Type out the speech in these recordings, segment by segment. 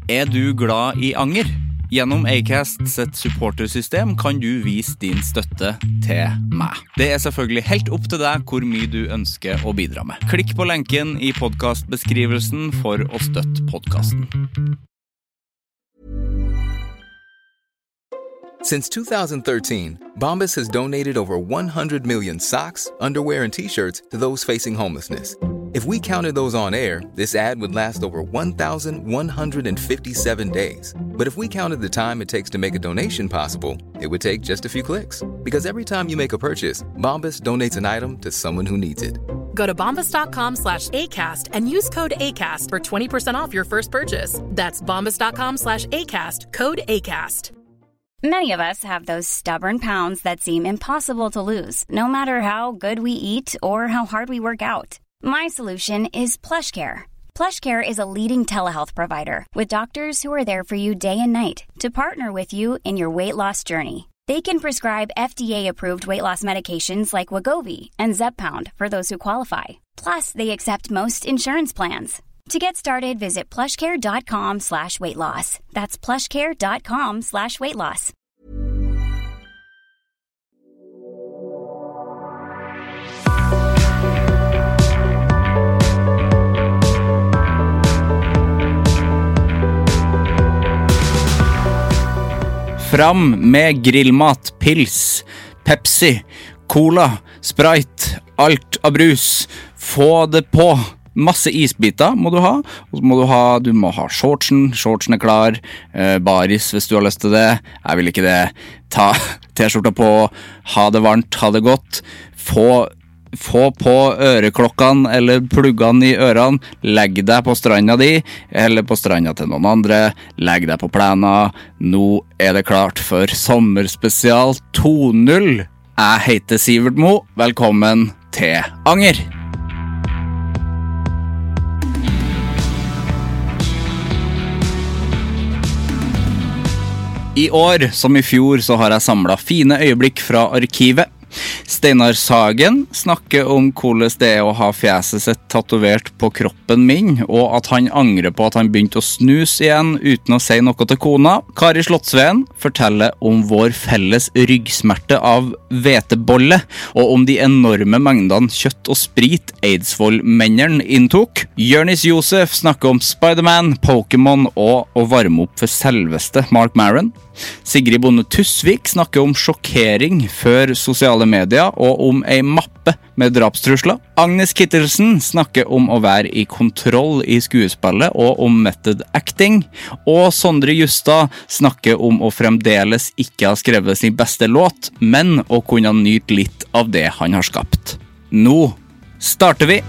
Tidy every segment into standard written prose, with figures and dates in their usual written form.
du glad I anger? Gjennom Acast sitt supportersystem kan du vise din støtte til meg. Det selvfølgelig helt opp til deg hvor mye du ønsker å bidra med. Klikk på lenken I podcastbeskrivelsen for å støtte podcasten. Since 2013, Bombas has donated over 100 million socks, underwear, and T-shirts to those facing homelessness. If we counted those on air, this ad would last over 1,157 days. But if we counted the time it takes to make a donation possible, it would take just a few clicks. Because every time you make a purchase, Bombas donates an item to someone who needs it. Go to bombas.com/ACAST and use code ACAST for 20% off your first purchase. That's bombas.com/ACAST, code ACAST. Many of us have those stubborn pounds that seem impossible to lose, no matter how good we eat or how hard we work out. My solution is PlushCare. PlushCare is a leading telehealth provider with doctors who are there for you day and night to partner with you in your weight loss journey. They can prescribe FDA-approved weight loss medications like Wegovy and Zepbound for those who qualify. Plus, they accept most insurance plans. To get started, visit plushcare.com/weightloss. That's plushcare.com/weightloss. Fram med grillmat, pils, Pepsi, Cola, Sprite, alt av brus. Få det på. Masse isbiter må du ha, og så du må ha shortsen klar, baris hvis du har lyst til det, jeg vil ikke det, ta t-skjorta på, ha det varmt, ha det godt, få på øreklokkene eller pluggene I ørene, legg deg på stranda di, eller på stranda til noen andre, legg deg på plena, nå det klart for sommerspesial 2.0. Jeg heter Sivert Mo, velkommen til Anger. I år, som I fjor, så har jeg samlet fine øyeblikk fra arkivet. Steinar Sagen snakker om hvordan det å ha fjeset sitt tatovert på kroppen min, og at han angrer på at han begynte å snus igjen uten å si noe til kona. Kari Slottsveen forteller om vår felles ryggsmerte av hvetebolle, og om de enorme mengdene kjøtt og sprit Eidsvoll-mennene inntok. Jørnis Josef snakker om Spider-Man, Pokémon og å varme opp for selveste Mark Maron. Sigrid Bonde Tusvik snakker om sjokkering før sosiale medier og om en mappe med drapstrusler. Agnes Kittelsen snakker om å være I kontroll I skuespillet og om method acting. Og Sondre Justad snakker om å fremdeles ikke ha skrevet sin beste låt, men å kunne nyte litt av det han har skapt. Nå starter vi!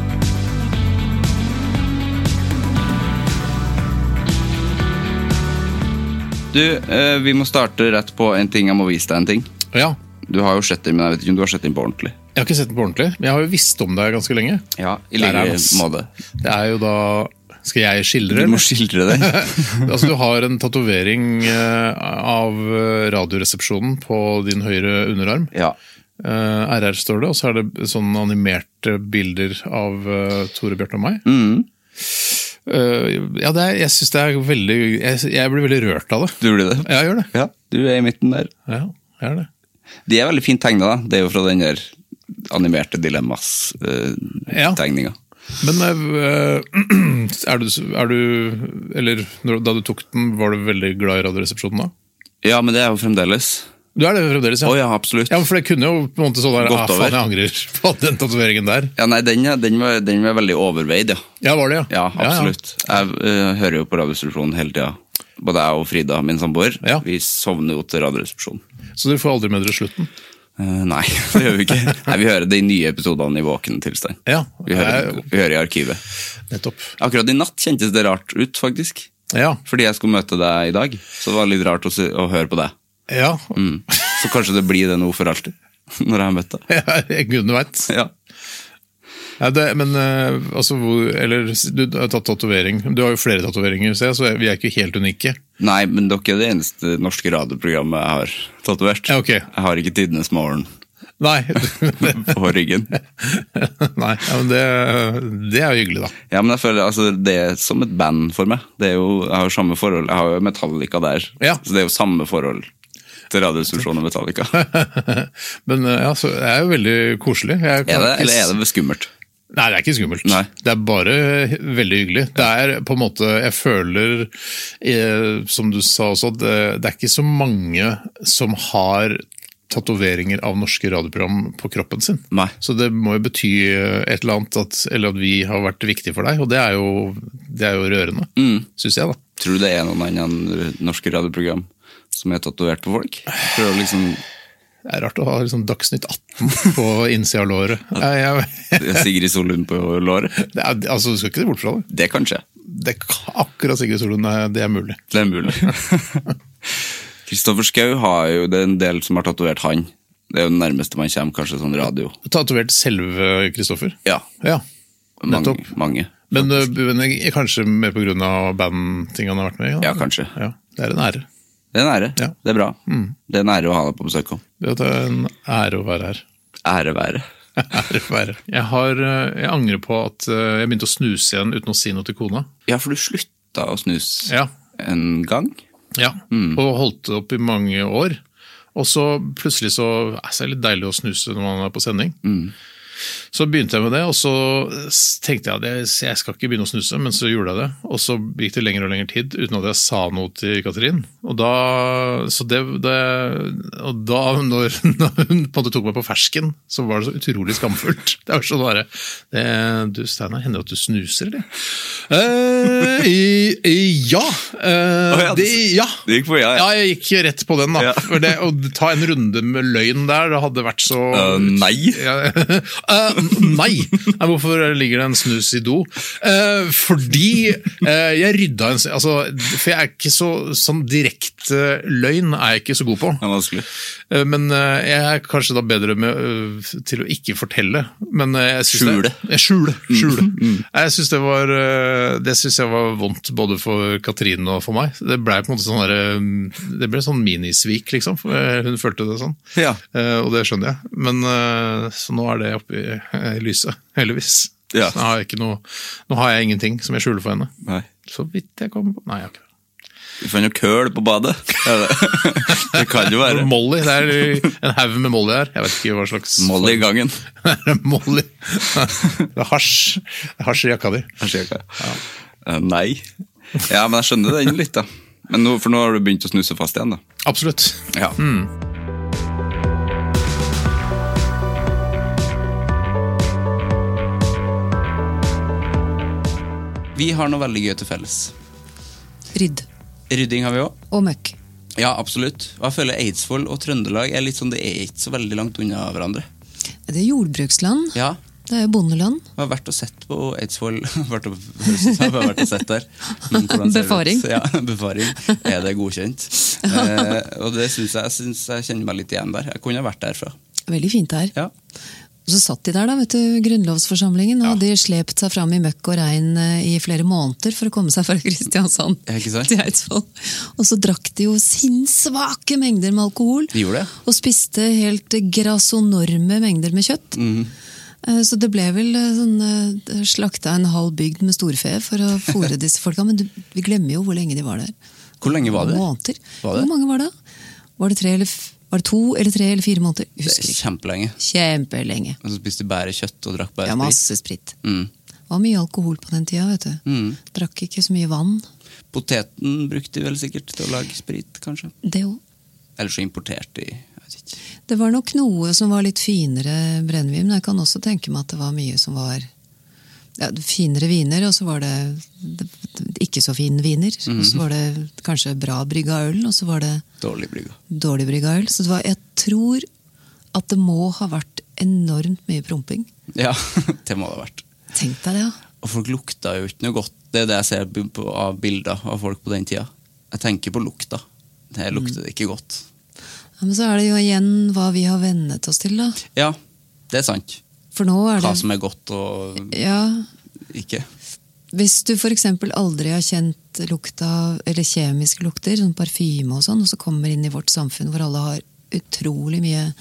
Du, vi må starte rett på en ting, jeg må vise deg en ting. Ja. Du har jo sett den, men jeg vet ikke om du har sett den på ordentlig. Jeg har ikke sett den på ordentlig, men jeg har jo visst om det ganske lenge. Ja, I like måte. Det jo da... Skal jeg skildre? Du må skildre det. Altså, du har en tatovering av radioresepsjonen på din høyre underarm. Ja. RR står det, og så det sånne animerte bilder av Tore Bjørn og meg. Ja, jeg synes det veldig jeg blir veldig rørt av det. Du blir det? Ja, jeg gjør det. Ja, du I midten der. Ja, jeg det. De veldig fint tegnet da. Det jo fra den der animerte dilemmas-tegninga. Men du eller da du tok den, var du veldig glad I radioresepsjonen da? Ja, men det jo fremdeles. Du det fremdeles, ja? Å ja, absolutt. Ja, for det kunne jo på en måte sånn der, faen, jeg angrer på den tatoveringen der. Ja, nei, den var veldig overveid, ja. Ja, var det, ja? Ja, absolutt. Ja. Jeg hører jo på radioresepsjonen hele tiden. Både jeg og Frida, min samboer, vi sovner jo til radioresepsjonen. Så dere får aldri med dere slutten? Nei, det gjør vi ikke. Nei, vi hører de nye episodene I våken tilstand. Ja. Vi hører I arkivet. Nettopp. Akkurat I natt kjentes det rart ut, faktisk. Ja. Fordi jeg skulle møte deg I dag, så det var litt rart å høre på deg. Ja. Så kanskje det blir det noe for alltid, når jeg har møtt deg. Ja, gudene vet. Ja. Ja, men altså, eller du har tatt tatovering. Du har jo flere tatoveringer, så vi ikke helt unike. Nei, men dere det eneste norske radioprogrammet jeg har tatovert. Ja, ok. Jeg har ikke Tidenes Morgen. Nei. På ryggen. Nei, ja, men det jo hyggelig da. Ja, men jeg føler, altså, det som et band for meg. Jeg har jo samme forhold, jeg har jo Metallica der, så det jo samme forhold til Radioresepsjonen og Metallica. Men ja, så det jo veldig koselig. Eller det skummelt? Nei, det ikke skummelt. Nei. Det bare veldig hyggelig. Det på en måte, jeg føler, som du sa også, det ikke så mange som har tatoveringer av norske radioprogram på kroppen sin. Nei. Så det må jo bety et eller annet, at vi har vært viktige for deg, og det jo rørende, synes jeg da. Tror du det noen annen norske radioprogram som tatovert på folk? For å liksom... Det rart å ha liksom Dagsnytt 18 på innsida av låret. Sigrid Solund på låret? Altså, du skal ikke se bort fra det. Det kan skje. Det akkurat Sigrid Solund, det mulig. Det mulig. Kristoffer Schau har jo, det en del som har tatovert han. Det jo det nærmeste man kommer, kanskje sånn radio. Tatovert selve Kristoffer? Ja. Nettopp. Mange. Men kanskje mer på grunn av bandting han har vært med i? Ja, kanskje. Ja, det en ære. Det en ære, det bra. Det en ære å ha deg på besøk om. Det en ære å være her. Ære være. Ære være. Jeg angrer på at jeg begynte å snuse igjen uten å si noe til kona. Ja, for du slutta å snuse en gang? Ja, og holdt det opp i mange år. Og så plutselig så det litt deilig å snuse når man på sending. Så begynte jeg med det, og så tenkte jeg at jeg skal ikke begynne å snuse, men så gjorde jeg det. Og så gikk det lenger og lenger tid, uten at jeg sa noe til Katrin. Og da når hun på en måte tok meg på fersken, så var det så utrolig skamfullt. Det var sånn bare, du Steinar, hender det at du snuser, eller? Ja. Det gikk på ja. Ja, jeg gikk rett på den da. Ja. For det, å ta en runde med løgn der, det hadde vært så... Nei. Nei. Hvorfor ligger det en snus i do? Fordi jeg rydda for jeg ikke sånn direkte løgn er jeg ikke så god på. Det vanskelig. Men jeg kanskje da bedre til å ikke fortelle. Men jeg synes Skjule. Jeg synes det synes jeg var vondt både for Katrin og for meg. Det ble på en måte det ble sånn minisvik liksom. Hun følte det sånn. Ja. Og det skjønner jeg. Men så nå det oppe i lyset, heldigvis. Ja. Nå har jeg ingenting som jeg skjuler for henne. Nei. Så vidt jeg kommer på. Nei, jeg har ikke det. Du fant jo køl på badet. Det kan jo være. Molly, det en haug med Molly her. Jeg vet ikke hva slags... Molly i gangen. Molly. Det hasj. Det hasj i jakka di. Ja. Nei. Ja, men jeg skjønner det litt da. Men for nå har du begynt å snuse fast igjen da. Absolutt. Ja. Vi har noe veldig gøy til felles. Rydding har vi også. Og møkk. Ja, absolutt. Og jeg føler Eidsvoll og Trøndelag litt sånn, det ikke så veldig langt unna hverandre. Det jordbruksland. Ja. Det jo bondeland. Jeg har vært og sett på Eidsvoll. Jeg har vært og sett der. Befaring. Ja, befaring. Det godkjent? Og det synes jeg kjenner meg litt igjen der. Jeg kunne ha vært derfra. Veldig fint der. Ja. Og så satt de der da, vet du, grunnlovsforsamlingen, og de slept seg fram i møkk og regn i flere måneder for å komme seg fra Kristiansand til Eidsvoll. Og så drakk de jo sinnssvake mengder med alkohol. De gjorde det. Og spiste helt grasonorme mengder med kjøtt. Så det ble vel slakta en halv bygd med storfe for å fôre disse folka, men vi glemmer jo hvor lenge de var der. Hvor lenge var det? Måneder. Hvor mange var det? Var det 2 eller 3 eller 4 måneder? Husker ikke. Kjempelenge. Og så spiste bare kjøtt og drakk bare sprit? Ja, masse sprit. Det var mye alkohol på den tida, vet du. Drakk ikke så mye vann. Poteten brukte de vel sikkert til å lage sprit, kanskje? Det jo. Eller så importerte de, jeg vet ikke. Det var nok noe som var litt finere brennevin, men jeg kan også tenke meg at det var mye som var finere viner, og så var det ikke så fine viner, og så var det kanskje bra brygga øl, og så var det dårlig brygga øl. Så jeg tror at det må ha vært enormt mye promping. Ja, det må det ha vært. Tenk deg det, ja. Og folk lukta jo ikke noe godt. Det det jeg ser av bilder av folk på den tida. Jeg tenker på lukta. Det lukter ikke godt. Ja, men så det jo igjen hva vi har vennet oss til da. Ja, det sant. For nå det... Hva som godt og ikke. Hvis du for eksempel aldri har kjent lukta, eller kjemiske lukter, sånn parfyme og sånn, og så kommer inn i vårt samfunn hvor alle har utrolig mye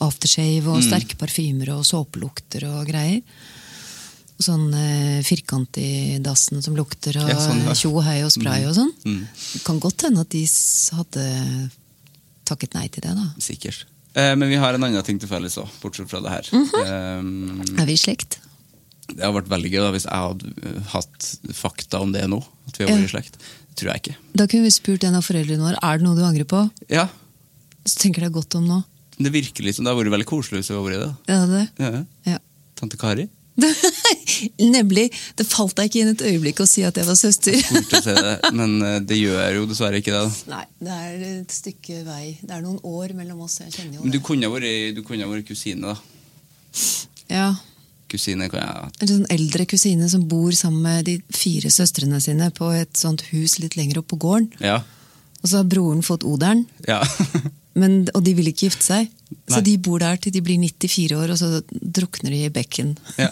aftershave og sterke parfymer og såpelukter og greier. Og sånn firkant i dassen som lukter og tjo og hei og spray og sånn. Det kan godt hende at de hadde takket nei til det da. Sikkert. Men vi har en annen ting til felles også, bortsett fra det her. Vi i slekt? Det har vært veldig gøy da, hvis jeg hadde hatt fakta om det nå, at vi har vært i slekt. Det tror jeg ikke. Da kunne vi spurt en av foreldrene våre, det noe du angrer på? Ja. Så tenker jeg godt om nå. Det virker litt som det har vært veldig koselig hvis vi har vært i det. Ja, det. Ja. Tante Kari? Nemlig, det falt deg ikke inn et øyeblikk å si at jeg var søster. Jeg skulle si det, men det gjør jeg jo dessverre ikke det. Nei, det et stykke vei. Det noen år mellom oss, jeg kjenner jo det. Men du kunne ha vært kusine da. Ja. Kusine kan jeg... En sånn eldre kusine som bor sammen med de 4 søstrene sine på et sånt hus litt lenger opp på gården. Ja. Og så har broren fått oderen. Ja. Og de vil ikke gifte seg. Nei. Så de bor der til de blir 94 år, og så drukner de i bekken. Ja.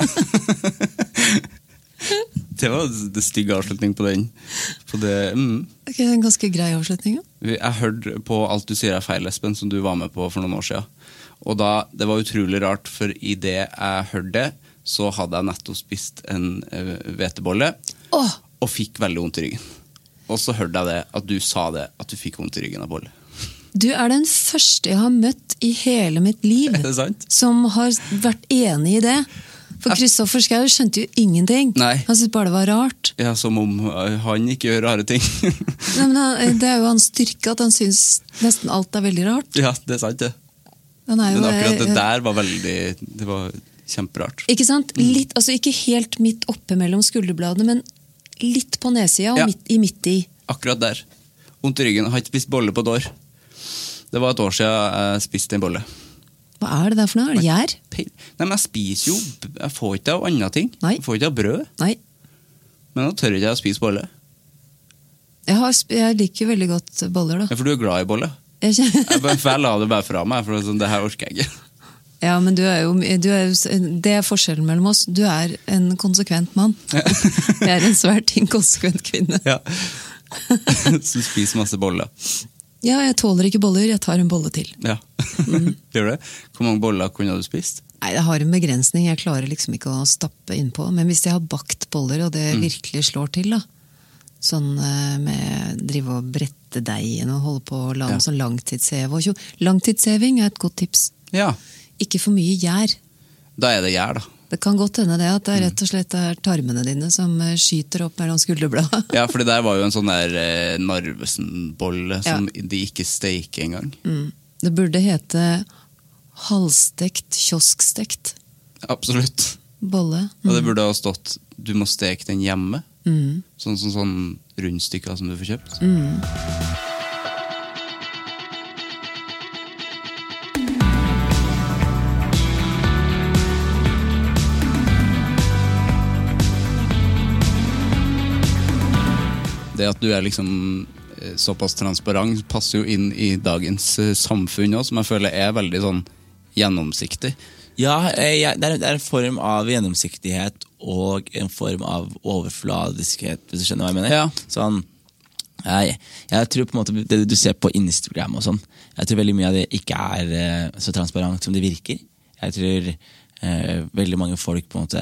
Det var det stygge avslutning på den. Ok, det en ganske grei avslutning. Ja. Jeg hørte på Alt du sier feil, Espen, som du var med på for noen år siden. Og da, det var utrolig rart, for i det jeg hørte, så hadde jeg nettopp spist en hvetebolle, og fikk veldig vondt i ryggen. Og så hørte jeg det, at du sa det, at du fikk vondt i ryggen av bolle. Du den første jeg har møtt i hele mitt liv, som har vært enig i det. For Kristoffer Schau skjønte jo ingenting. Nei. Han syntes bare det var rart. Ja, som om han ikke gjør rare ting. Nei, men det jo hans styrke at han synes nesten alt veldig rart. Ja, det sant det. Men akkurat det der var det var kjemperart. Ikke sant? Litt, altså ikke helt midt oppe mellom skulderbladene, men litt på nesida og midt i. Akkurat der. Vondt i ryggen. Jeg har ikke spist bolle på et år. Det var et år siden jeg spiste en bolle. Hva det der for noe? Det gjær? Nei, men jeg spiser jo, jeg får ikke av andre ting. Nei. Jeg får ikke av brød. Nei. Men nå tør ikke jeg å spise bolle. Jeg liker veldig godt boller da. Ja, for du glad i bolle. Jeg la det bare fra meg, for det her orker jeg ikke. Ja, men det forskjellen mellom oss. Du en konsekvent mann. Jeg en svært inkonsekvent kvinne. Ja. Så spiser masse boller. Ja, jeg tåler ikke boller, jeg tar en bolle til. Ja, gjør det? Hvor mange boller kunne du spist? Nei, jeg har en begrensning, jeg klarer liksom ikke å stappe innpå. Men hvis jeg har bakt boller, og det virkelig slår til da, sånn med drive og brette deigen og holde på å lage sånn langtidsheve. Langtidsheving et godt tips. Ja. Ikke for mye gjær. Da det gjær da. Det kan godt hende det at det rett og slett tarmene dine som skyter opp mellom skulderbladet. Ja, for det der var jo en sånn der Narvesen-bolle som de ikke steker engang. Det burde hete halvstekt, kioskstekt. Absolutt. Bolle. Og det burde ha stått, du må steke den hjemme. Sånn rundstykker som du får kjøpt. Det at du liksom såpass transparent passer jo inn i dagens samfunn også, som jeg føler veldig sånn gjennomsiktig. Ja, det en form av gjennomsiktighet og en form av overfladiskhet, hvis du skjønner hva jeg mener. Ja. Sånn, jeg tror på en måte det du ser på Instagram og sånn, jeg tror veldig mye av det ikke så transparent som det virker. Jeg tror veldig mange folk på en måte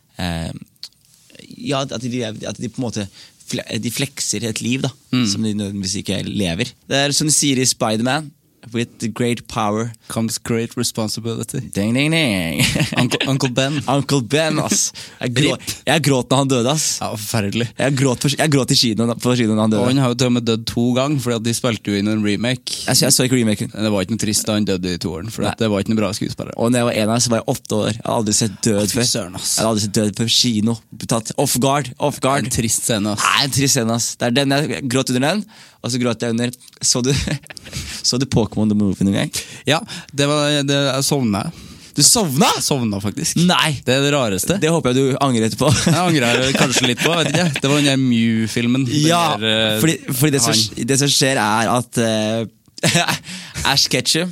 at de på en måte de flekser et liv da, som de nødvendigvis ikke lever. Det som de sier i Spider-Man, with great power comes great responsibility. Ding, ding, ding. Uncle Ben. Uncle Ben, ass. Jeg gråt når han døde, ass. Ja, forferdelig. Jeg gråt i kinoen når han døde. Og han har jo til og med dødd 2 ganger, fordi de spilte jo inn en remake. Jeg så ikke remaken. Det var ikke noe trist da han døde i 2-åren, for det var ikke noe bra skuespiller. Og når jeg var 1 år, så var jeg 8 år. Jeg hadde aldri sett død før. Søren, ass. Jeg hadde aldri sett død på kino. Tatt off guard. En trist scene, ass. En trist scene, ass. Det den jeg gråt under den, og så gråt jeg under. Så du Pokémon The Movie noen gang? Ja, jeg sovnet. Du sovna? Jeg sovna faktisk. Nei! Det det rareste. Det håper jeg du angrer på. Jeg angrer kanskje litt på, vet ikke. Det var den der Mew-filmen. Ja, fordi det som skjer at Ash Ketchum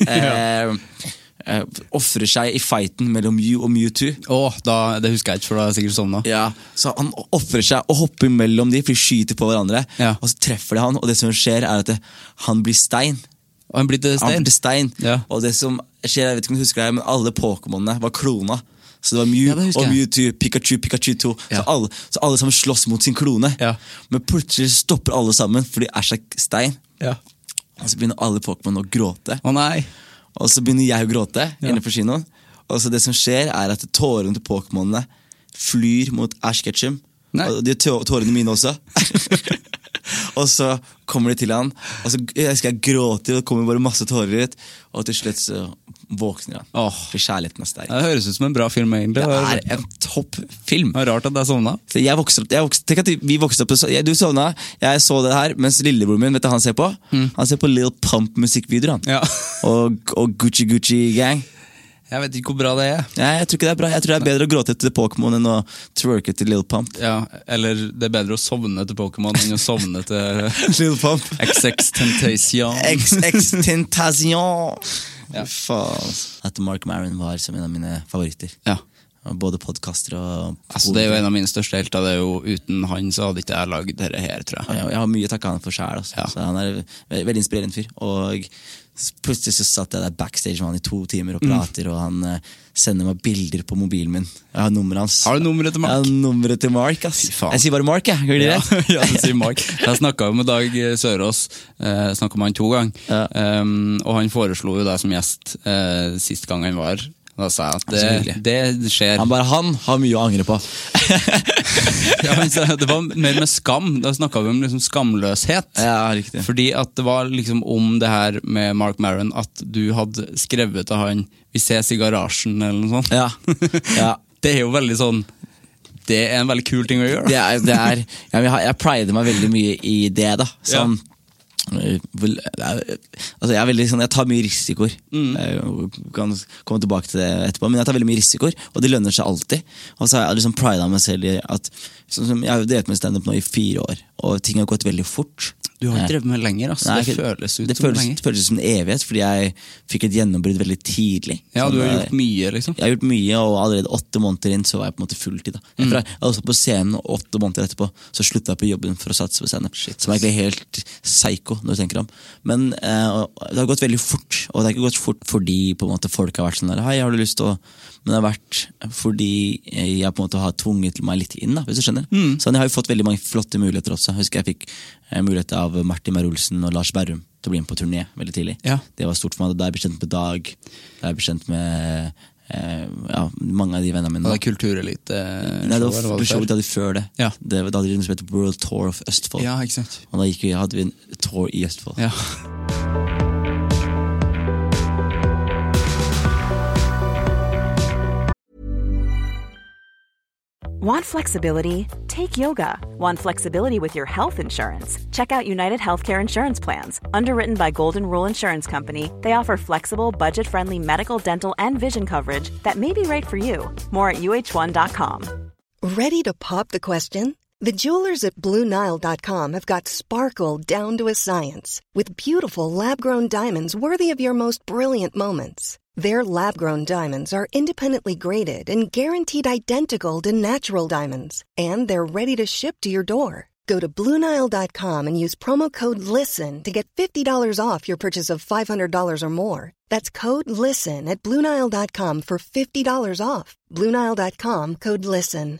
offrer seg i fighten mellom Mew og Mewtwo. Det husker jeg ikke, for da har jeg sikkert sovnet. Ja, så han offrer seg og hopper mellom de, for de skyter på hverandre, ja. Og så treffer de han, og det som skjer at han blir stein. Han ble til stein. Ja. Og det som skjer, jeg vet ikke om du husker det, men alle Pokémonene var klona. Så det var Mew og Mewtwo, Pikachu 2. Ja. Så alle sammen slåss mot sin klone. Ja. Men plutselig stopper alle sammen, fordi Ash er stein. Ja. Og så begynner alle Pokémon å gråte. Nei. Og så begynner jeg å gråte inne på kinoen. Og så det som skjer er at tårene til Pokémonene flyr mot Ash Ketchum. Og de tårene mine også. Og så kommer de til han, og så jeg gråte, og det kommer bare masse tårer ut, og til slutt så våkner han. For kjærligheten er sterk. Det høres ut som en bra film egentlig. Det er en topp film. Det er rart at jeg sovnet. Jeg vokste opp, vi vokste opp, du sovnet, jeg så det her, mens lillebror min, vet du han ser på? Han ser på Lil Pump musikkvideoer, og Gucci Gang. Jeg vet ikke hvor bra det er. Jeg tror ikke det er bra. Jeg tror det er bedre å gråte til Pokémon enn å twerke til Lil Pump. Ja, eller det er bedre å sovne til Pokémon enn å sovne til Lil Pump. XX-Tentacion. XX-Tentacion. Faen. At Mark Maron var som en av mine favoritter. Ja. Både podcaster og... Altså, det er jo en av mine største helter. Det er jo uten han så hadde ikke jeg laget dette her, tror jeg. Jeg har mye takk av han for selv. Altså. Så han er veldig inspirerende fyr. Og plutselig så satt jeg der backstage med han i 2 timer og prater, og han sender meg bilder på mobilen min. Jeg har nummeret hans. Har du nummeret til Mark? Jeg har nummeret til Mark, ass. Jeg sier bare Mark, jeg. Gjør det det? Ja, du sier Mark. Jeg snakket jo med Dag Sørås, snakket med han 2 ganger, og han foreslo jo deg som gjest sist gang han var. Da sa jeg at det skjer. Han har mye å angre på. Ja, det var mer med skam. Da snakket vi om liksom skamløshet. Ja, riktig. Fordi at det var liksom om det her med Mark Maron, at du hadde skrevet til han «Vi ses i garasjen» eller noe sånt. Ja. Det er jo veldig sånn, det er en veldig kul ting å gjøre. Jeg prider meg veldig mye i det da. Sånn, altså jeg tar mye risikoer. Jeg kan komme tilbake til det etterpå, men jeg tar veldig mye risikoer, og det lønner seg alltid. Og så har jeg liksom pridet meg selv i at jeg har drevet med stand-up nå i 4 år, og ting har gått veldig fort. Du har ikke drevet med lenger, altså. Nei, det føles som en evighet, fordi jeg fikk et gjennombrudd veldig tidlig. Ja, du har gjort mye, liksom. Jeg har gjort mye, og allerede 8 måneder inn så var jeg på en måte fulltid. Jeg var også på scenen 8 måneder etterpå, så sluttet jeg på jobben for å satse på stand-up. Som er egentlig helt psycho når du tenker om. Men det har gått veldig fort, og det har ikke gått fort fordi på en måte folk har vært sånn der, hei, har du lyst til å... Men det har vært fordi jeg på en måte har tvunget meg litt inn, da, hvis du skjønner. Så jeg har jo fått veldig mange flotte muligheter også. Jeg husker jeg fikk mulighet av Martin Merulsen og Lars Berrum til å bli med på turné veldig tidlig. Det var stort for meg. Da er jeg bekjent med Dag, da er jeg bekjent med mange av de vennene mine. Var det kulturelite? Nei, det var showet de hadde før det. Det var da de som heter World Tour of Østfold. Ja, ikke sant. Og da hadde vi en tour i Østfold. Ja. Want flexibility? Take yoga. Want flexibility with your health insurance? Check out United Healthcare Insurance Plans. Underwritten by Golden Rule Insurance Company, they offer flexible, budget-friendly medical, dental, and vision coverage that may be right for you. More at uh1.com. Ready to pop the question? The jewelers at BlueNile.com have got sparkle down to a science with beautiful lab-grown diamonds worthy of your most brilliant moments. Their lab-grown diamonds are independently graded and guaranteed identical to natural diamonds, and they're ready to ship to your door. Go to BlueNile.com and use promo code LISTEN to get $50 off your purchase of $500 or more. That's code LISTEN at BlueNile.com for $50 off. BlueNile.com, code LISTEN.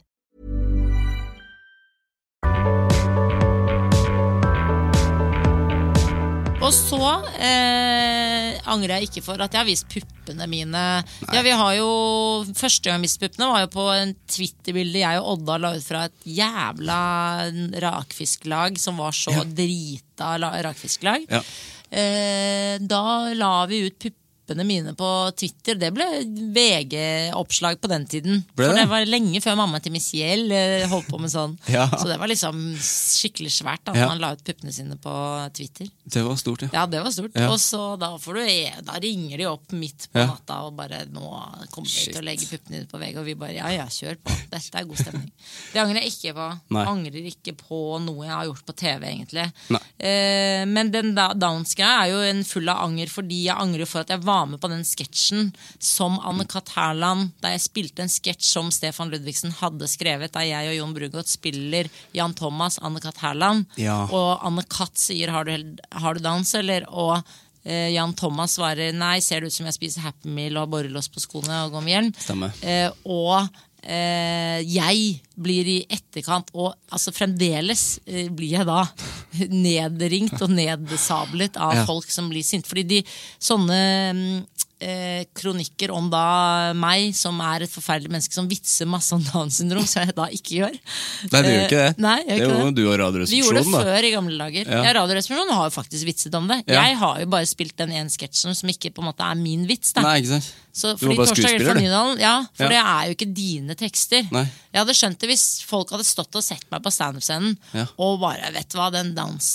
Og så angrer jeg ikke for at jeg har vist puppene mine. Ja, vi har jo, første gang jeg viste puppene var jo på en Twitter-bilde jeg og Odda la ut fra et jævla rakfisklag som var så drita rakfisklag. Da la vi ut puppene mine på Twitter. Det ble VG-oppslag på den tiden. For det var lenge før mamma til Missiel holdt på med sånn. Så det var liksom skikkelig svært da man la ut puppene sine på Twitter. Det var stort, ja. Ja, det var stort. Og så da ringer de opp midt på natta og bare, nå kommer vi til å legge puppene dine på VG, og vi bare, ja, kjør på. Dette er god stemning. Det angrer jeg ikke på. Angrer ikke på noe jeg har gjort på TV, egentlig. Men den Downs-greia er jo en full av anger, fordi jeg angrer for at jeg var med på den sketsjen som Anne-Kat. Hærland, da jeg spilte en sketsj som Stefan Ludvigsen hadde skrevet, da jeg og Jon Brungot spiller Jan Thomas, Anne-Kat. Hærland, og Anne-Kat. Sier, har du Downs, eller? Og Jan Thomas svarer nei, ser det ut som jeg spiser Happy Meal og har borrelås på skoene og går med hjelm. Stemmer. Og jeg blir i etterkant og altså fremdeles blir jeg da nedringt og nedsablet av folk som blir sint, fordi sånne kronikker om da meg som et forferdelig menneske som vitser masse om Down-syndrom, så jeg da ikke gjør. Nei, du gjør ikke det. Nei, det er jo du og Radioresepsjonen. Vi gjorde det før i gamle dager. Ja, Radioresepsjonen har jo faktisk vitset om det. Jeg har jo bare spilt den ene sketsjen som ikke på en måte min vits da. Nei, ikke sant? Så, fordi Torsdag fra Nydalen, for det jo ikke dine tekster. Nei. Jeg hadde skjønt det hvis folk hadde stått og sett meg på stand-up-scenen og bare, vet du hva, den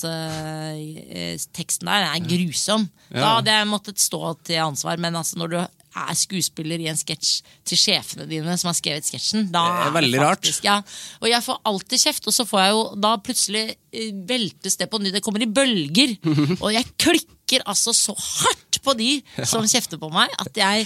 dans-teksten der grusom. Da hadde jeg måttet stå til ansvar, men altså når du skuespiller i en sketsj til sjefene dine som har skrevet sketsjen, da det veldig faktisk, rart. Og jeg får alltid kjeft, og så får jeg jo da plutselig veltes det på ny, det kommer i bølger, og jeg klikker altså så hardt på de som kjefter på meg, at jeg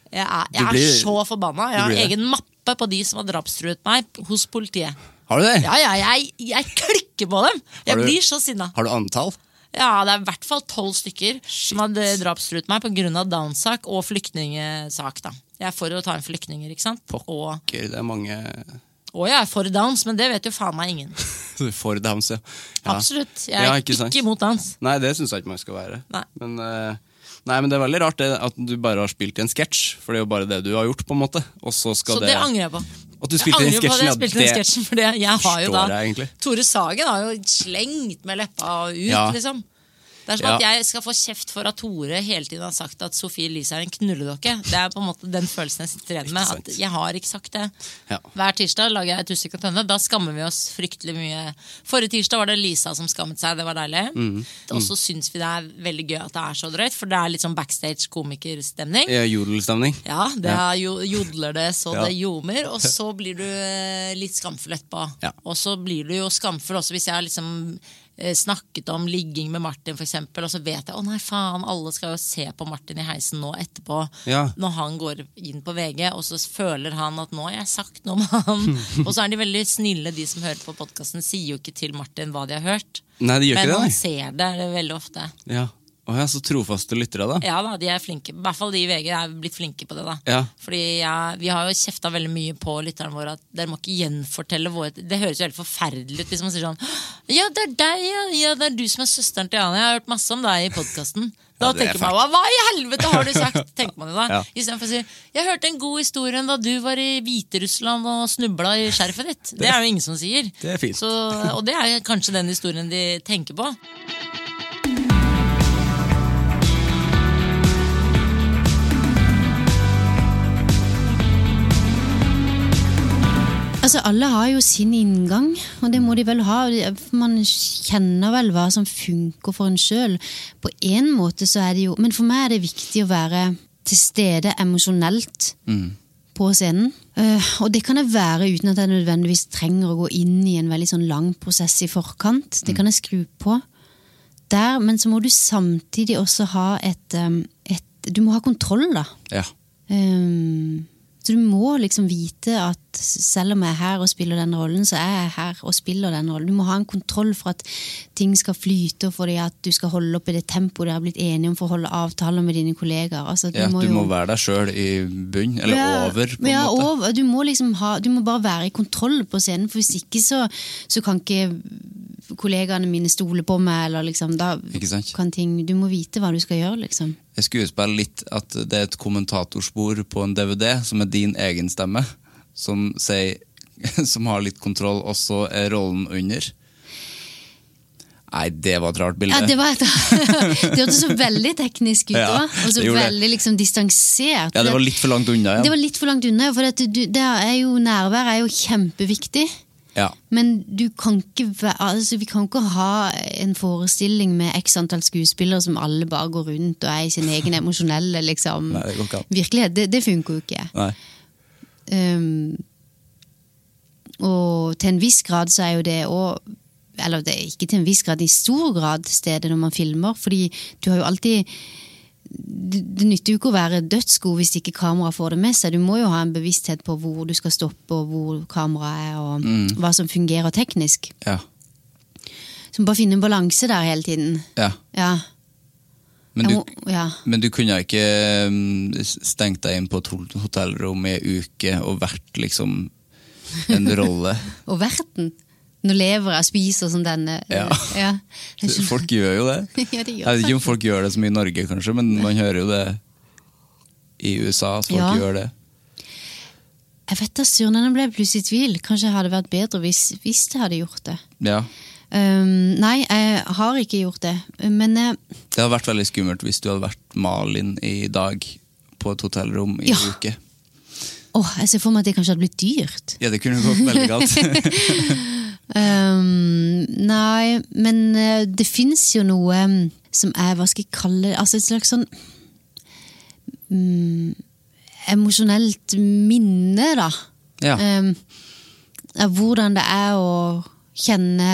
så forbanna. Jeg har egen mappe på de som har drapstruet meg hos politiet. Har du det? Ja, jeg klikker på dem. Jeg blir så sinna. Har du antall? Ja, det i hvert fall 12 stykker som hadde drapstruet meg på grunn av downsak og flyktningesak da. Jeg for å ta en flyktninger, ikke sant? Pokker, det mange... Og jeg for downs, men det vet jo faen meg ingen. For downs, ja. Absolutt, jeg ikke imot downs. Nei, det synes jeg ikke man skal være. Nei, men det veldig rart det, at du bare har spilt i en sketsj, for det jo bare det du har gjort på en måte. Og så det angrer jeg på. At du spilte i en sketsj, jeg spilte en sketsj, for jeg har jo da egentlig. Tore Sagen har jo slengt med leppa ut, liksom. Det som at jeg skal få kjeft for at Tore hele tiden har sagt at Sofie Elise en knulledokke. Det på en måte den følelsen jeg sitter igjen med, at jeg har ikke sagt det. Hver tirsdag lager jeg Tusvik og Tønne, da skammer vi oss fryktelig mye. Forrige tirsdag var det Lisa som skammet seg, det var deilig. Og så synes vi det veldig gøy at det så drøyt, for det litt sånn backstage komikerstemning. Ja, jodelstemning. Ja, det jodler det så det ljomer, og så blir du litt skamfull etterpå. Og så blir du jo skamfull også hvis jeg liksom snakket om ligging med Martin for eksempel, og så vet jeg, nei faen, alle skal jo se på Martin i heisen nå etterpå, når han går inn på VG, og så føler han at nå har jeg sagt noe med han, og så de veldig snille, de som hører på podcasten, sier jo ikke til Martin hva de har hørt. Nei, de gjør ikke det. Men han ser det veldig ofte. Ja. Så trofaste lyttere da. Ja da, de flinke. I hvert fall de i VG blitt flinke på det da. Fordi vi har jo kjeftet veldig mye på lytterne våre at dere må ikke gjenfortelle våre. Det høres jo helt forferdelig ut hvis man sier sånn, ja det deg, ja det du som søsteren til Anna, jeg har hørt masse om deg i podcasten. Da tenker man, hva i helvete har du sagt? Tenker man jo da. I stedet for å si, jeg hørte en god historie da du var i Hviterussland og snubla i skjerfet ditt. Det jo ingen som sier. Det fint. Og det kanskje den historien de tenker på. Altså, alle har jo sin inngang, og det må de vel ha. Man kjenner vel hva som funker for en selv. På en måte så det jo, men for meg det viktig å være til stede emosjonelt på scenen. Og det kan det være uten at jeg nødvendigvis trenger å gå inn i en veldig sånn lang prosess i forkant. Det kan jeg skru på der, men så må du samtidig også ha du må ha kontroll da. Ja. Så du må liksom vite at selv om jeg her og spiller den rollen, så jeg her og spiller den rollen. Du må ha en kontroll for at ting skal flyte, og for at du skal holde opp i det tempoet du har blitt enige om for å holde avtaler med dine kollegaer. Altså, du må være deg selv i bunn, eller over på en måte. Over. Du må liksom du må bare være i kontroll på scenen, for hvis ikke så kan ikke kollegaene mine stole på meg, eller liksom, da kan du må vite hva du skal gjøre, liksom. Jeg skuespiller litt at det et kommentatorspor på en DVD som din egen stemme, som har litt kontroll, og så rollen under. Nei, det var et rart bilde. Ja, det hørtes så veldig teknisk ut da, og så veldig liksom distansert. Ja, det var litt for langt unna. Ja. Det var litt for langt unna, for nærvær jo kjempeviktig. Ja. Men du kan ikke vi kan ikke ha en forestilling med x antall skuespillere som alle bare går rundt og i sin egen emosjonelle liksom. Nei, det går ikke an. Virkelighet, det funker jo ikke. Nei. Og til en viss grad så jo det eller det ikke til en viss grad, i stor grad stedet når man filmer, fordi du har jo alltid det nytter jo ikke å være dødsgod hvis ikke kamera får det med seg. Du må jo ha en bevissthet på hvor du skal stoppe, og hvor kameraet og hva som fungerer teknisk. Ja. Så bare finne en balanse der hele tiden. Ja. Men du kunne ikke stengt deg inn på et hotellrom i en uke og vært liksom en rolle? Og vært den? Nå lever jeg og spiser som denne. Ja. Folk gjør jo det. Ja, de gjør. Jeg vet ikke om folk gjør det så mye i Norge kanskje, men man hører jo det i USA, at folk gjør det. Jeg vet da, søren, jeg ble plutselig i tvil. Kanskje det hadde vært bedre hvis jeg hadde gjort det. Ja. Nei, jeg har ikke gjort det. Men det hadde vært veldig skummelt hvis du hadde vært Malin i dag på et hotellrom i en uke. Jeg ser for meg at det kanskje hadde blitt dyrt. Ja, det kunne gått veldig galt. Nei, men det finnes jo noe som hva skal jeg kalle det, altså et slags sånn emosjonelt minne da. Ja. Av hvordan det å kjenne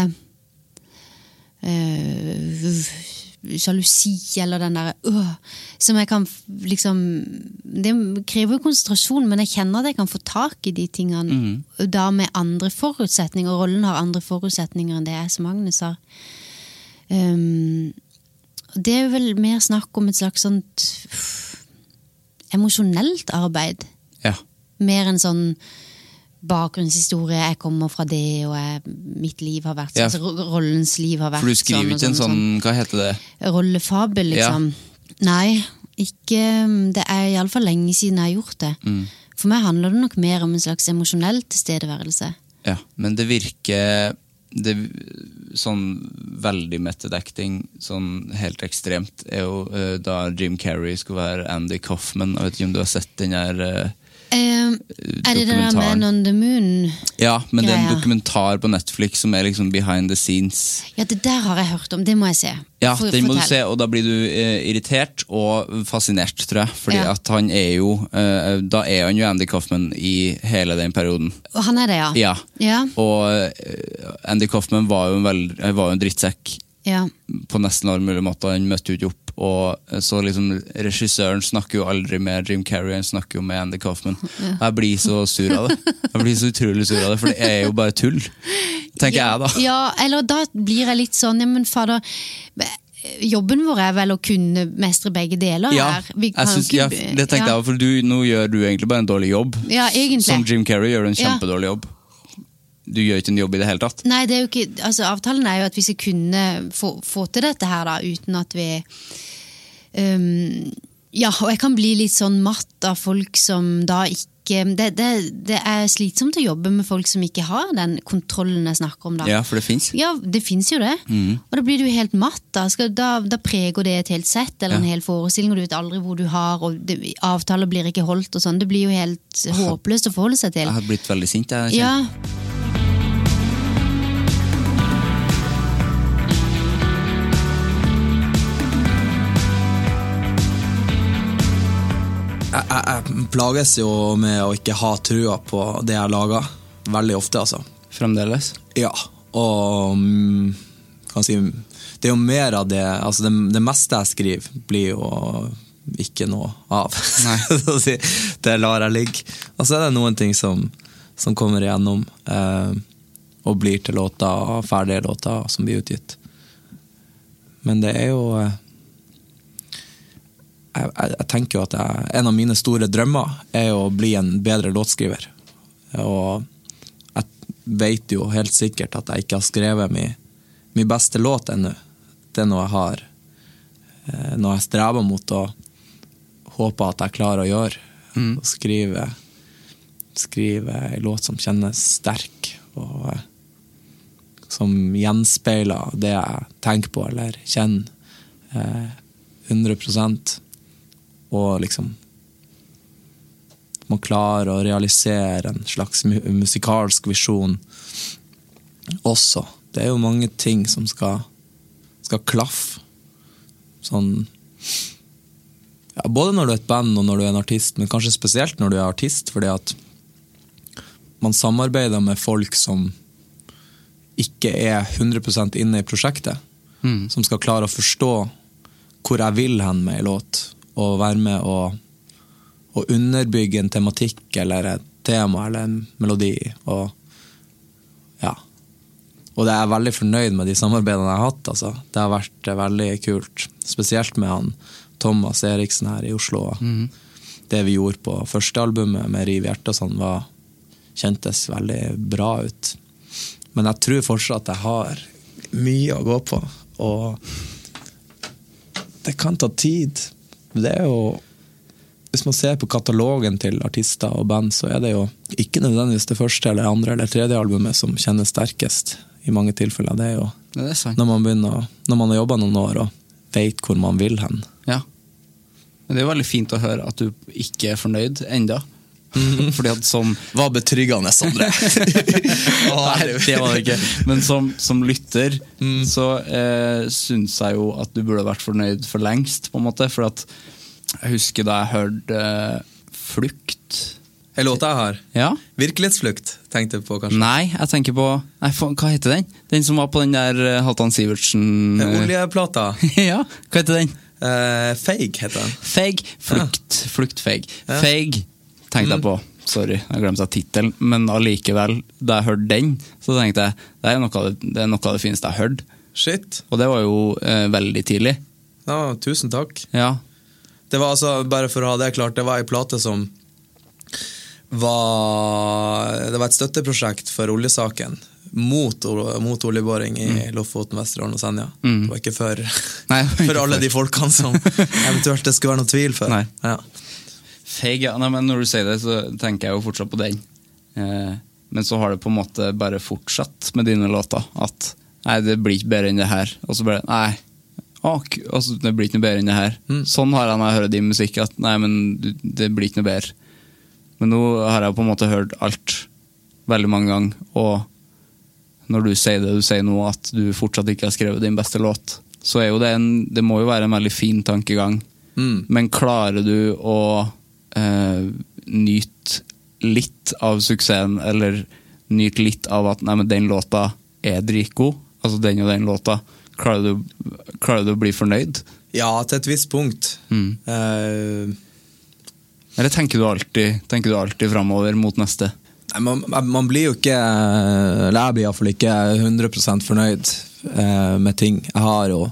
sjalusi eller den der som jeg kan liksom, det krever konsentrasjon, men jeg kjenner at jeg kan få tak i de tingene da med andre forutsetninger, og rollen har andre forutsetninger enn det som Agnes har. Det er vel mer snakk om et slags sånt emosjonelt arbeid. Ja. Mer enn sånn bakgrunnshistorie, jeg kommer fra det, og mitt liv har vært sånn, så rollens liv har vært sånn. For du skriver ikke en sånn, hva heter det? Rollefabel, liksom. Ja. Nei, ikke, det i alle fall lenge siden jeg har gjort det. For meg handler det nok mer om en slags emosjonell tilstedeværelse. Ja, men det virker sånn veldig metadacting, sånn helt ekstremt, er jo da Jim Carrey skulle være Andy Kaufman. Jeg vet ikke om du har sett den her det der Man on the Moon? Ja, men det er en dokumentar på Netflix som er liksom behind the scenes. Ja, det der har jeg hørt om, det må jeg se. Ja, det må du se, og da blir du irritert og fascinert, tror jeg. Fordi at han er jo, da er han jo Andy Kaufman i hele den perioden. Og han er det, ja. Ja. Og Andy Kaufman var jo en drittsekk på nesten alle mulige måter. Han møtte jo ikke opp. Og så liksom regissøren snakker jo aldri med Jim Carrey, han snakker jo med Andy Kaufman. Jeg blir så sur av det. Jeg blir så utrolig sur av det, for det er jo bare tull, tenker jeg da. Ja, eller da blir jeg litt sånn, men fader, jobben vår er vel å kunne mestre begge deler her. Det tenkte jeg, for nå gjør du egentlig bare en dårlig jobb. Ja, egentlig. Som Jim Carrey gjør en kjempedårlig jobb. Du gjør ikke en jobb i det hele tatt. Nei, det er jo ikke, altså avtalen er jo at vi skal kunne få til dette her da, uten at vi og jeg kan bli litt sånn matt av folk som da ikke, det er slitsomt å jobbe med folk som ikke har den kontrollen jeg snakker om da. Ja, for det finnes. Ja, det finnes jo det. Og da blir du helt matt da. Da preger det et helt sett, eller en hel forestilling, og du vet aldri hvor du har, og avtaler blir ikke holdt og sånn. Det blir jo helt håpløst å forholde seg til. Jeg har blitt veldig sint, jeg. Ja. Jeg plages jo med å ikke ha trua på det jeg lager veldig ofte, altså. Fremdeles? Ja, og kan si, det er jo mer av det, altså det meste jeg skriver blir jo ikke noe av. Nei. Det lar jeg ligge. Og så er det noen ting som kommer igjennom og blir til låter, ferdige låter som blir utgitt. Men det er jo jeg tenker jo at en av mine store drømmer er å bli en bedre låtskriver. Og jeg vet jo helt sikkert at jeg ikke har skrevet min beste låt ennå. Det er noe jeg strever mot å håpe at jeg klarer å gjøre. Å skrive en låt som kjennes sterk, og som gjenspeiler det jeg tenker på eller kjenner 100%. Og liksom man klarer å realisere en slags musikalsk visjon også. Det er jo mange ting som skal klaffe sånn, både når du er et band og når du er en artist, men kanskje spesielt når du er artist, fordi at man samarbeider med folk som ikke er 100% inne i prosjektet, som skal klare å forstå hvor jeg vil hen med en låt, og være med å underbygge en tematikk eller et tema eller en melodi, og Og det veldig fornøyd med de samarbeidene jeg har hatt, altså. Det har vært veldig kult. Spesielt med han Thomas Eriksen her i Oslo. Det vi gjorde på første albumet med Riv Hjertet og sånn kjentes veldig bra ut. Men jeg tror fortsatt at jeg har mye å gå på, og det kan ta tid. Det jo, hvis man ser på katalogen til artister og band, så det jo ikke nødvendigvis det første eller andre eller tredje albumet som kjennes sterkest i mange tilfeller. Det jo det sant. Når man har jobbet noen år og vet hvor man vil hen. Ja. Men det jo veldig fint å høre at du ikke fornøyd enda. Fordi at var betryggende, Sondre. Nei, det var det ikke. Men som lytter så synes jeg jo at du burde vært fornøyd for lengst, på en måte. For at jeg husker da jeg hørte Flukt. En låt jeg har? Ja. Virkelighetsflukt, tenkte du på kanskje? Nei, jeg tenker på hva heter den? Den som var på den der Halvdan Sivertsen oljeplata. Ja, hva heter den? Feig heter den. Feig, Flukt, Feig. Feig tenkte jeg på, sorry, jeg glemte titelen, men allikevel, da jeg hørte den, så tenkte jeg, det er noe av det fineste jeg har hørt. Shit. Og det var jo veldig tidlig. Ja, tusen takk. Ja. Det var altså, bare for å ha det klart, det var en plate som det var et støtteprosjekt for oljesaken mot oljeboring i Lofoten, Vesterålen og Senja. Det var ikke for alle de folkene som eventuelt det skulle være noe tvil for. Nei. Ja. Feig, ja. Nei, men når du sier det, så tenker jeg jo fortsatt på den. Men så har det på en måte bare fortsatt med dine låter, at nei, det blir ikke bedre enn det her. Og så bare, nei, altså, det blir ikke noe bedre enn det her. Sånn har jeg når jeg hører din musikk, at nei, men det blir ikke noe bedre. Men nå har jeg på en måte hørt alt veldig mange ganger, og når du sier nå at du fortsatt ikke har skrevet din beste låt, så jo det må jo være en veldig fin tankegang. Men klarer du å nyte litt av suksessen, eller nyte litt av at nei, men den låta dritgod, altså den og den låta, klarer du å bli fornøyd? Ja, til et visst punkt. Eller tenker du alltid fremover mot neste? Nei, man blir jo ikke, eller jeg blir i hvert fall ikke 100% fornøyd med ting. Jeg har jo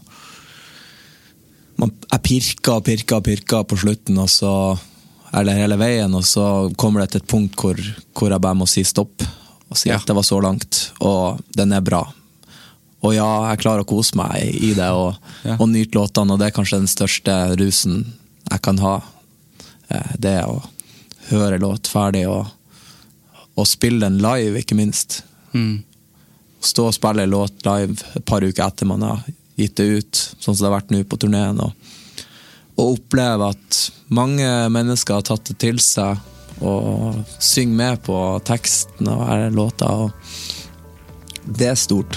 jeg pirker på slutten, og så eller hele veien, og så kommer det til et punkt hvor jeg bare må si stopp og si at det var så langt, og den bra. Og ja, jeg klarer å kose meg i det og nyte låtene, og det kanskje den største rusen jeg kan ha. Det å høre låt ferdig og spille den live, ikke minst. Stå og spille låt live et par uker etter man har gitt det ut, sånn som det har vært nå på turneen, og oppleve at mange mennesker har tatt det til seg og synger med på teksten og låta, og det stort.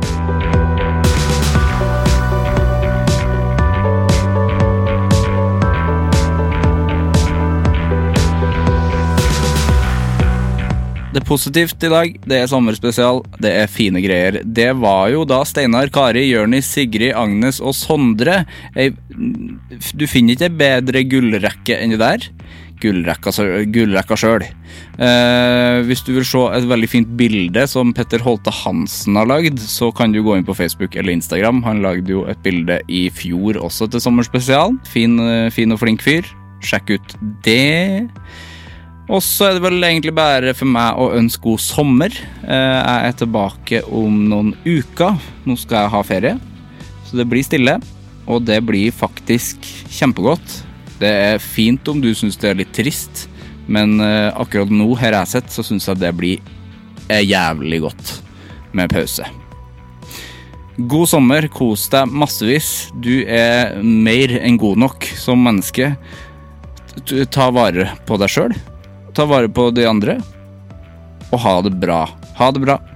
Det positivt i dag, det sommerspesial, det fine greier. Det var jo da Steinar, Kari, Jørnis, Sigrid, Agnes og Sondre. Du finner ikke bedre gullrekke enn det der. Gullrekka selv. Hvis du vil se et veldig fint bilde som Petter Holte Hansen har lagd, så kan du gå inn på Facebook eller Instagram. Han lagde jo et bilde i fjor også til sommerspesial. Fin og flink fyr. Sjekk ut det. Og så det vel egentlig bare for meg å ønske god sommer. Jeg tilbake om noen uker. Nå skal jeg ha ferie, så det blir stille. Og det blir faktisk kjempegodt. Det fint om du synes det litt trist, men akkurat nå her jeg sett, så synes jeg det blir jævlig godt med pause. God sommer, kos deg massevis. Du mer enn god nok som menneske. Ta vare på deg selv. Ta vare på de andre, og ha det bra. Ha det bra.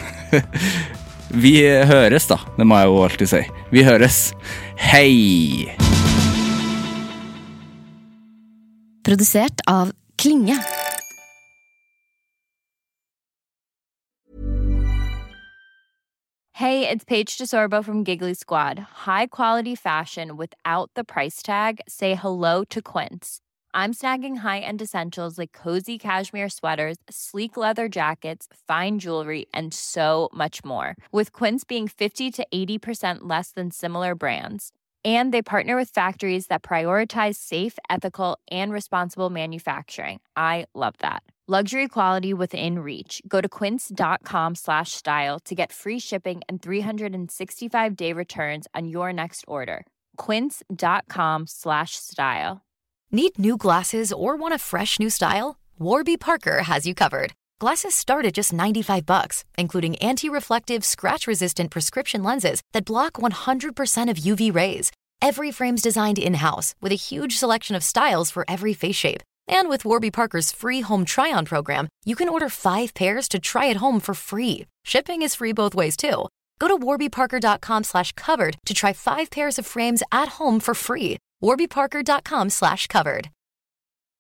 Vi høres da, det må jeg jo alltid si. Vi høres. Hei! Produsert av Klinge. Hey, it's Paige DeSorbo from Giggly Squad. High quality fashion without the price tag. Say hello to Quince. I'm snagging high-end essentials like cozy cashmere sweaters, sleek leather jackets, fine jewelry, and so much more. With Quince being 50 to 80% less than similar brands. And they partner with factories that prioritize safe, ethical, and responsible manufacturing. I love that. Luxury quality within reach. Go to quince.com/style to get free shipping and 365-day returns on your next order. Quince.com/style. Need new glasses or want a fresh new style? Warby Parker has you covered. Glasses start at just $95, including anti-reflective, scratch-resistant prescription lenses that block 100% of UV rays. Every frame's designed in-house with a huge selection of styles for every face shape. And with Warby Parker's free home try-on program, you can order 5 pairs to try at home for free. Shipping is free both ways, too. Go to warbyparker.com/covered to try 5 pairs of frames at home for free. warbyparker.com/covered.